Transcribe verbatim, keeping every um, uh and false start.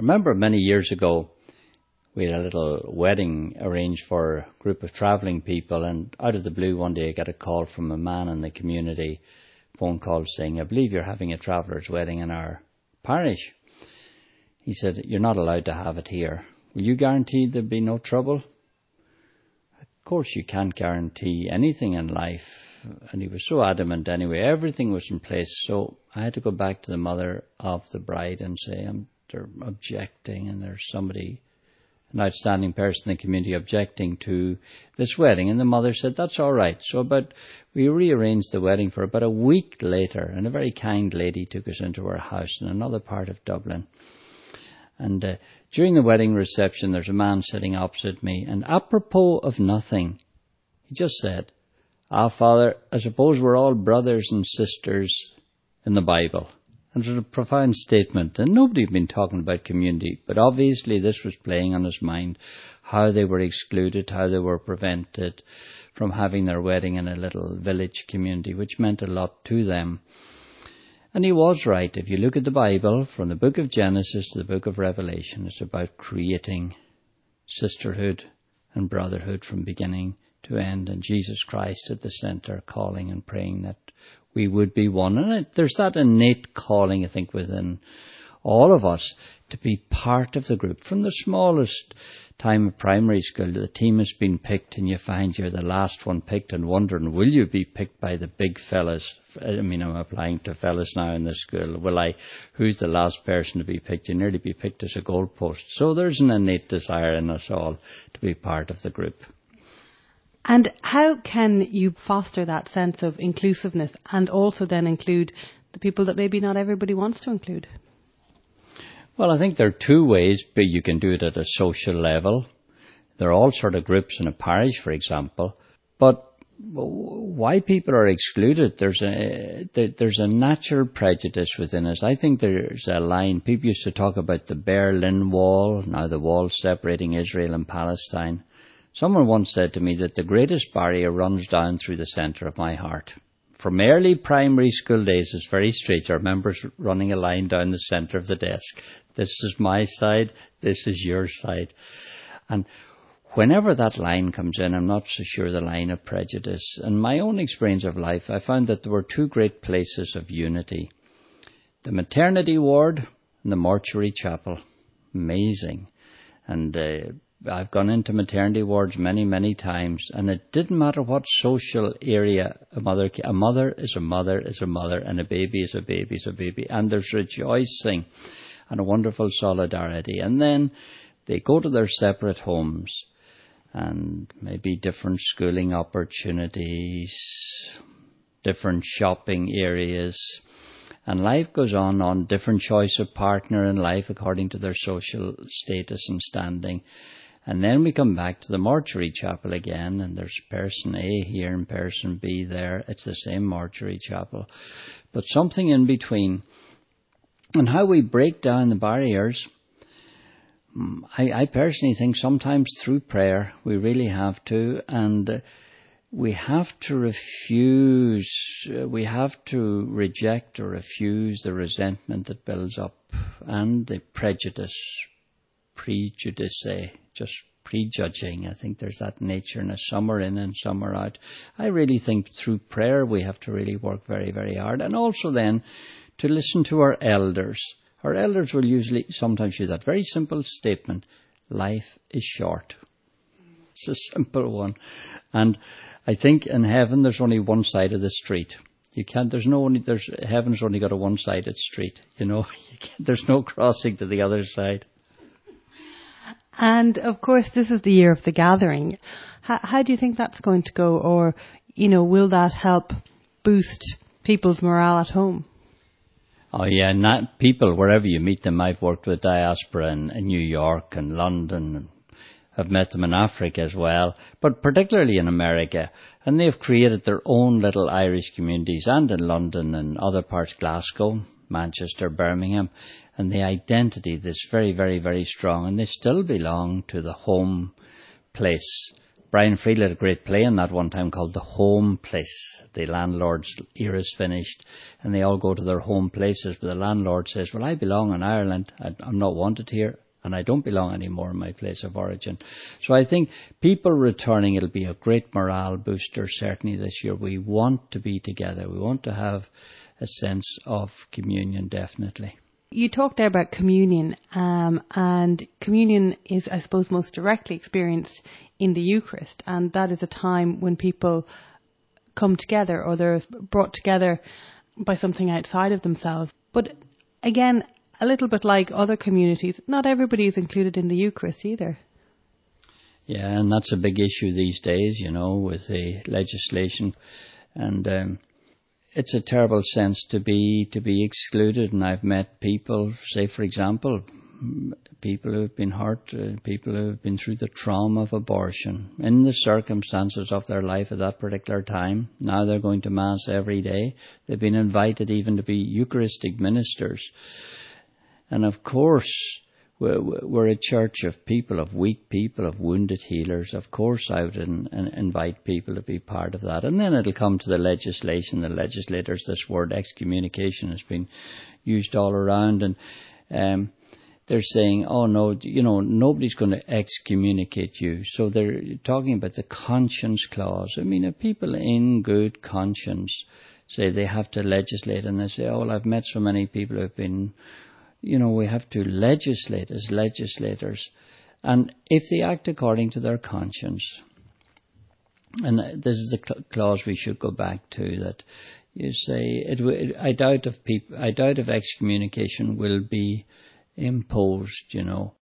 remember many years ago, we had a little wedding arranged for a group of travelling people, and out of the blue one day I got a call from a man in the community, phone call saying, I believe you're having a traveller's wedding in our parish. He said, you're not allowed to have it here. Will you guarantee there'll be no trouble? Of course you can't guarantee anything in life. And he was so adamant anyway. Everything was in place. So I had to go back to the mother of the bride and say, I'm, they're objecting, and there's somebody, an outstanding person in the community, objecting to this wedding. And the mother said, that's all right. So about, we rearranged the wedding for about a week later, and a very kind lady took us into her house in another part of Dublin. And uh, during the wedding reception, there's a man sitting opposite me, and apropos of nothing, he just said, ah, Father, I suppose we're all brothers and sisters in the Bible. And it was a profound statement, and nobody had been talking about community, but obviously this was playing on his mind, how they were excluded, how they were prevented from having their wedding in a little village community, which meant a lot to them. And he was right. If you look at the Bible, from the book of Genesis to the book of Revelation, it's about creating sisterhood and brotherhood from beginning to end, and Jesus Christ at the centre, calling and praying that we would be one. And it, there's that innate calling, I think, within all of us to be part of the group. From the smallest time of primary school, the team has been picked, and you find you're the last one picked and wondering, will you be picked by the big fellas? I mean, I'm applying to fellas now in this school. Will I, who's the last person to be picked? You nearly be picked as a goalpost. So there's an innate desire in us all to be part of the group. And how can you foster that sense of inclusiveness and also then include the people that maybe not everybody wants to include? Well, I think there are two ways, but you can do it at a social level. There are all sort of groups in a parish, for example. But why people are excluded, there's a there's a natural prejudice within us. I think there's a line, people used to talk about the Berlin Wall, now the wall separating Israel and Palestine. Someone once said to me that the greatest barrier runs down through the centre of my heart. From early primary school days, it's very straight. I remember running a line down the centre of the desk. This is my side, this is your side. And whenever that line comes in, I'm not so sure the line of prejudice. In my own experience of life, I found that there were two great places of unity. The maternity ward and the mortuary chapel. Amazing. And uh, I've gone into maternity wards many, many times, and it didn't matter what social area a mother, a mother is a mother is a mother, and a baby is a baby is a baby, and there's rejoicing and a wonderful solidarity. And then they go to their separate homes, and maybe different schooling opportunities, different shopping areas, and life goes on on different choice of partner in life according to their social status and standing. And then we come back to the mortuary chapel again, and there's person A here and person B there. It's the same mortuary chapel, but something in between. And how we break down the barriers, I, I personally think sometimes through prayer we really have to, and uh, we have to refuse, uh, we have to reject or refuse the resentment that builds up and the prejudice, prejudice, just prejudging. I think there's that nature, and some are in and some are out. I really think through prayer we have to really work very, very hard, and also then to listen to our elders. Our elders will usually sometimes use that very simple statement, life is short. It's a simple one. And I think in heaven there's only one side of the street. You can't, there's no only, there's, heaven's only got a one-sided street, you know. You can't, there's no crossing to the other side. And of course this is the year of the gathering. How, how do you think that's going to go? Or, you know, will that help boost people's morale at home? Oh yeah, not people, wherever you meet them. I've worked with diaspora in, in New York and London, and I've met them in Africa as well, but particularly in America. And they've created their own little Irish communities, and in London and other parts, Glasgow, Manchester, Birmingham. And the identity is very, very, very strong, and they still belong to the home place. Brian Friel had a great play in that one time called The Home Place. The landlord's era is finished and they all go to their home places, but the landlord says, well, I belong in Ireland. I'm not wanted here and I don't belong anymore in my place of origin. So I think people returning, it'll be a great morale booster certainly this year. We want to be together. We want to have a sense of communion, definitely. You talked there about communion, um, and communion is, I suppose, most directly experienced in the Eucharist, and that is a time when people come together or they're brought together by something outside of themselves. But again, a little bit like other communities, not everybody is included in the Eucharist either. Yeah, and that's a big issue these days, you know, with the legislation, and um, it's a terrible sense to be to be excluded. And I've met people, say for example, people who have been hurt, uh, people who have been through the trauma of abortion in the circumstances of their life at that particular time. Now they're going to Mass every day. They've been invited even to be Eucharistic ministers. And of course, we're, we're a church of people, of weak people, of wounded healers. Of course, I would in, in, invite people to be part of that. And then it'll come to the legislation, the legislators. This word excommunication has been used all around. And um, they're saying, oh, no, you know, nobody's going to excommunicate you. So they're talking about the conscience clause. I mean, if people in good conscience say they have to legislate, and they say, oh, well, I've met so many people who have been... You know, we have to legislate as legislators. And if they act according to their conscience, and this is a clause we should go back to, that you say, it, it, I doubt if people, I doubt if excommunication will be imposed, you know.